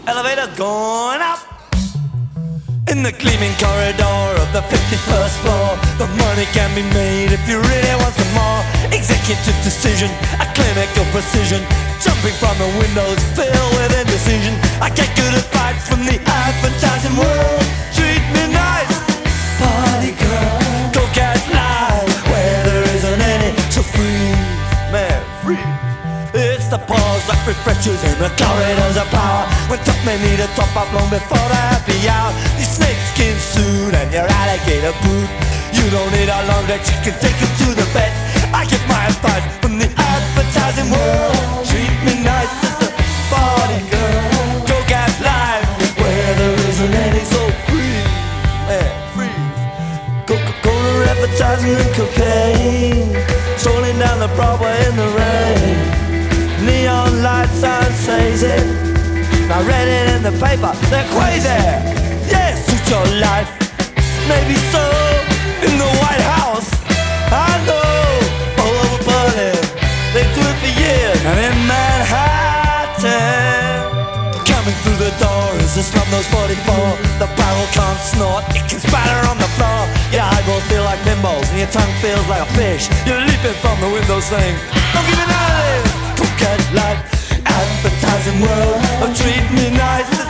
elevator going up. In the gleaming corridor of the 51st floor, the money can be made if you really want some more. Executive decision, a clinic of precision, jumping from the windows filled with indecision. I get good advice from the advertising world. Treat me nice, party girl. Go get live where there isn't any. So freeze, man, freeze. It's the pause that refreshes in the corridors of power, when top men need a top up long before the happy hour. Your snakeskin suit and your alligator boot, you don't need a long legs, you can take it to the vet. I get my advice from the advertising world. Treat me nice as the party girl. Go get live where there isn't any. So freeze, yeah, freeze. Coca-Cola advertising and cocaine, strolling down the Broadway in the rain. Neon light sign says it, I read it in the paper, they're crazy. Yes, it's your life, maybe so. In the White House, I know, all over Berlin, they do it for years. And in Manhattan, coming through the door is a Slum Nose 44. The barrel can't snort, it can spatter on the floor. Your eyeballs feel like pinballs and your tongue feels like a fish. You're leaping from the window saying, don't give me none of this. Get life, advertising world, treat me nice.